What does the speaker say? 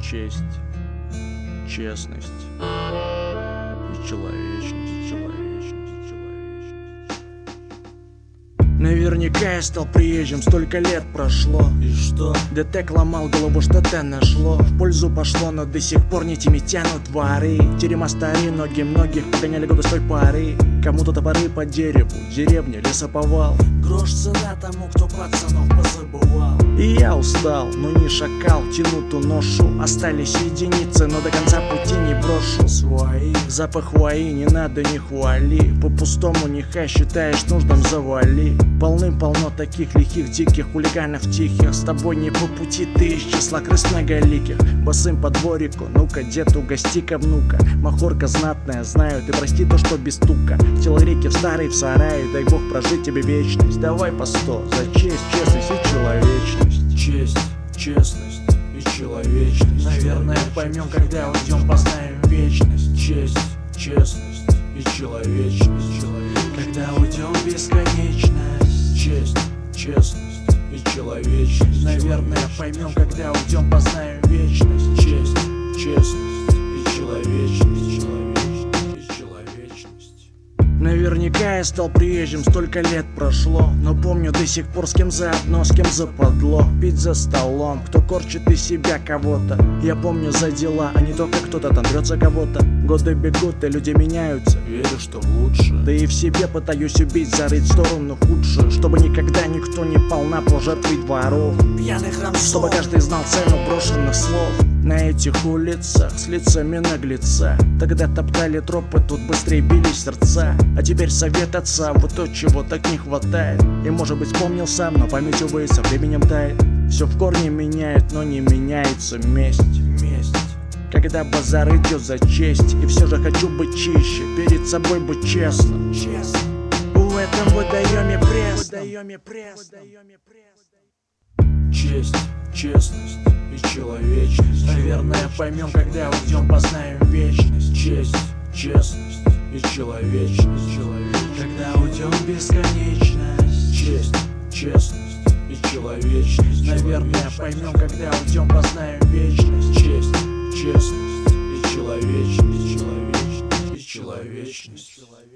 честь, честность и человечность, человечность, человечность. Наверняка я стал приезжим, столько лет прошло. И что? ДТЭК ломал голову, что-то нашло. В пользу пошло, но до сих пор нитями тянут воры. Терема старые, ноги многих погоняли годы с той поры. Кому-то топоры по дереву, деревня, лесоповал. Грош цена тому, кто пацанов позабывал. И я устал, но не шакал, тяну ту ношу. Остались единицы, но до конца пути не брошу. Свои Запах хуаи, не надо не хуали. По-пустому нехай считаешь нужным завали. Полным-полно таких лихих, диких хулиганов тихих. С тобой не по пути, ты из числа крыс многоликих. Босым по дворику, ну-ка, дед, угости-ка внука. Махорка знатная, знаю, ты прости то, что без стука. Человеки в старой, в сарае, дай бог прожить тебе вечность. Давай по 100 за честь, честность и человечность. честь, честность и человечность. Наверное, поймем, когда уйдем, познаем вечность. Честь, честность и человечность. Когда уйдем в бесконечность. Честь, честность и человечность. Наверное, поймем, когда уйдем, познаем вечность. Честь, честность и человечность. Человечность и человечность. Наверняка я стал приезжим, столько лет прошло. Но помню до сих пор, с кем заодно, с кем западло. Пить за столом, кто корчит из себя кого-то. Я помню за дела, а не только кто-то там дрет за кого-то. Годы бегут, и люди меняются. Верю, что в лучшее. Да и в себе пытаюсь убить, зарыть в сторону худшую. Чтобы никогда никто не пал на пол жертвой дворов. Пьяных рамсов. Чтобы каждый знал цену брошенных слов. На этих улицах с лицами наглеца. Тогда топтали тропы, тут быстрее бились сердца. А теперь совет отца, вот то, чего так не хватает. И может быть вспомнил сам, но память, увы, со временем тает. Все в корне меняет, но не меняется месть. Месть. Когда базар идет за честь. И все же хочу быть чище, перед собой быть честным. Честно. В этом водоеме пресс. Честь, честность и человечность. Наверное, поймем, когда уйдем, познаем вечность. Честь, честность и человечность. Когда уйдем в бесконечность. Честь, честность и человечность. Наверное, поймем, когда уйдем, познаем вечность. Честь, честность и человечность. И человечность.